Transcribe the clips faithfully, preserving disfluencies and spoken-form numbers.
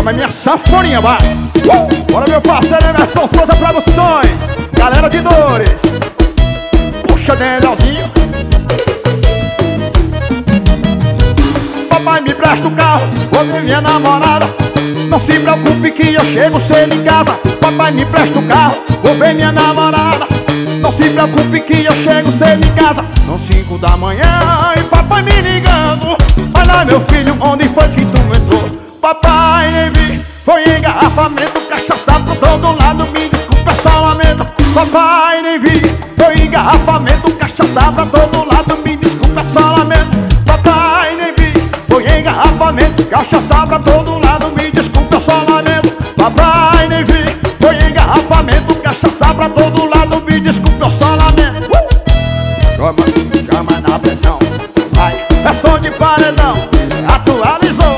Chama minha sanfoninha, vai. uh! Bora, meu parceiro Emerson Souza Produções, galera de Dores. Puxa, Danielzinho. Papai, me presta o carro, vou ver minha namorada. Não se preocupe que eu chego cedo em casa. Papai, me presta o carro, vou ver minha namorada. Não se preocupe que eu chego cedo em casa. São cinco da manhã e papai me ligando. Olha, meu filho, onde foi que tu entrou? Papai, nem vi, foi engarrafamento, cachaça por todo lado, me desculpa, só lamento. Papai, nem vi, foi engarrafamento, cachaça pra todo lado, me desculpa, só lamento. Papai, nem vi, foi engarrafamento, cachaça pra todo lado, me desculpa, só lamento. Papai, nem vi, foi engarrafamento, cachaça pra todo lado, me desculpa, só lamento. uh! Chama, chama na pressão, vai, é som de paredão, atualizou.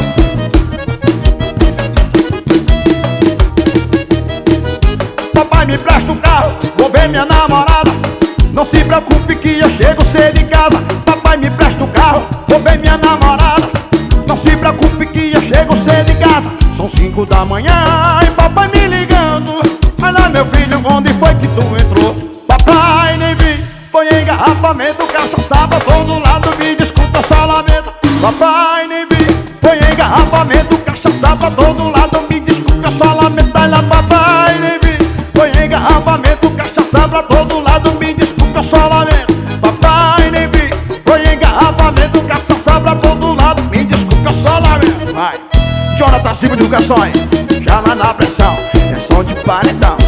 Papai, me presta um carro, vou ver minha namorada. Não se preocupe que eu chego cedo em casa. Papai, me presta um carro, vou ver minha namorada. Não se preocupe que eu chego cedo em casa. São cinco da manhã e papai me ligando. Olha, meu filho, onde foi que tu entrou? Papai, nem vi, foi engarrafamento, cachaça pra todo lado, me desculpa, só lamento. Papai, nem vi, foi engarrafamento, cachaça pra todo lado, me desculpa, só lamento. Olha, papai, nem vi, foi engarrafamento, cachaça pra todo lado, me desculpa, só lamento. Papai, nem vi, foi engarrafamento, cachaça pra todo lado, me desculpa, só lamento. Vai, Jonathan Silva Divulgações, chama na pressão, é som de paredão.